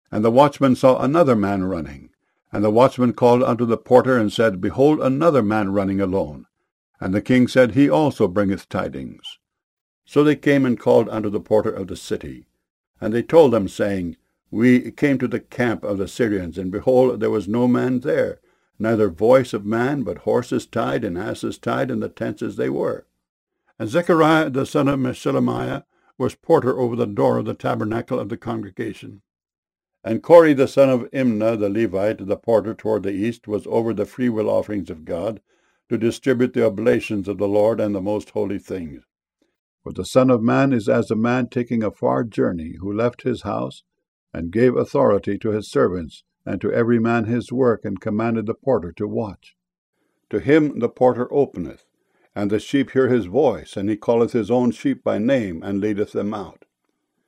And the watchman saw another man running. And the watchman called unto the porter, and said, Behold, another man running alone. And the king said, He also bringeth tidings. So they came and called unto the porter of the city. And they told them, saying, We came to the camp of the Syrians, and behold, there was no man there, neither voice of man, but horses tied and asses tied in the tents as they were. And Zechariah the son of Meshelemiah was porter over the door of the tabernacle of the congregation. And Kori the son of Imnah the Levite, the porter toward the east, was over the freewill offerings of God, to distribute the oblations of the Lord and the most holy things. For the Son of Man is as a man taking a far journey, who left his house, and gave authority to his servants, and to every man his work, and commanded the porter to watch. To him the porter openeth, and the sheep hear his voice, and he calleth his own sheep by name, and leadeth them out.